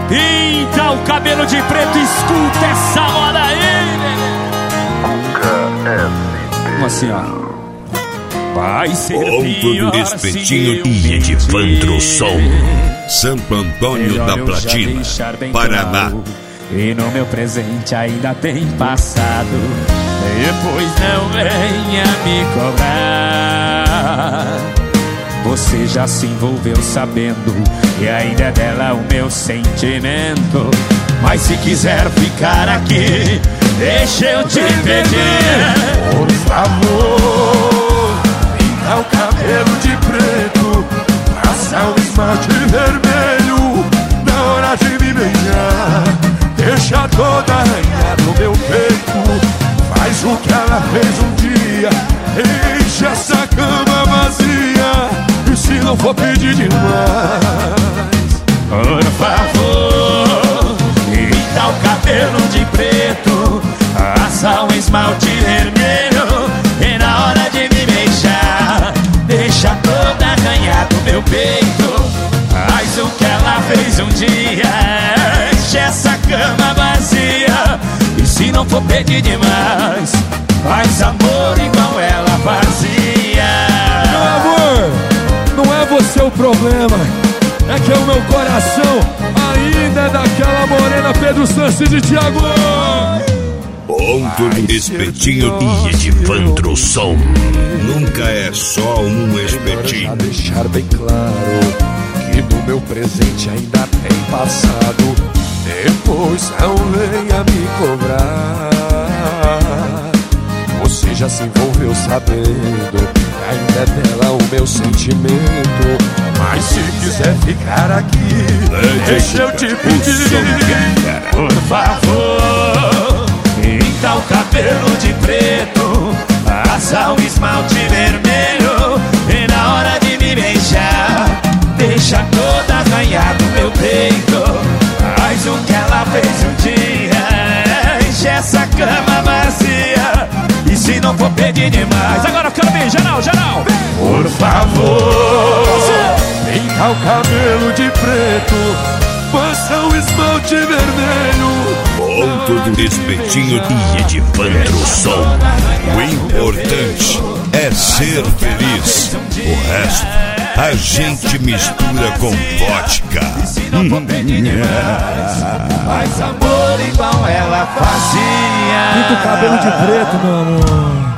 Pinta o cabelo de preto, escuta essa moda aí. Como assim, ó? Vai ser Ponto do Espetinho e Edivandro Som, Santo Antônio da Platina, Paraná. E no meu presente ainda tem passado. Depois não venha me cobrar. Você já se envolveu sabendo, e ainda é dela o meu sentimento. Mas se quiser ficar aqui, deixa eu te pedir, por favor, pinta o cabelo de preto, passa o esmalte vermelho na hora de me beijar. Deixa toda arranhada no meu peito, faz o que ela fez um dia, enche essa cama vazia. E se não for pedir demais, por favor, pinta o cabelo de preto, passa um esmalte vermelho, e na hora de me beijar, deixa toda arranhada no meu peito. Faz o que ela fez um dia, enche essa cama vazia. E se não for pedir demais, faz amor igual ela fazia. Meu amor, não é você o problema, é que o meu coração ainda é daquela morena Pedro Sanches de Thiago. Ponto do Espetinho e Edivandro Som. Nunca é só um espetinho. Pra deixar bem claro que no meu presente ainda tem passado. Depois não venha me cobrar. Você já se envolveu sabendo, ainda é dela o meu sentimento. Mas se quiser ficar aqui, deixa eu te pedir, por favor, pinta o cabelo de preto, passa um esmalte vermelho, e na hora de me beijar, deixa toda arranhada no meu peito. Faz o que ela fez um dia, enche essa cama vazia. E se não for pedir demais, agora canta, geral, geral. Por favor, pinta o cabelo de preto, passa o esmalte vermelho. Ponto do Espetinho e Edivandro Som. O importante é ser feliz. O resto a gente mistura com vodka. Faz amor igual ela fazia. Pinta o cabelo de preto, meu amor.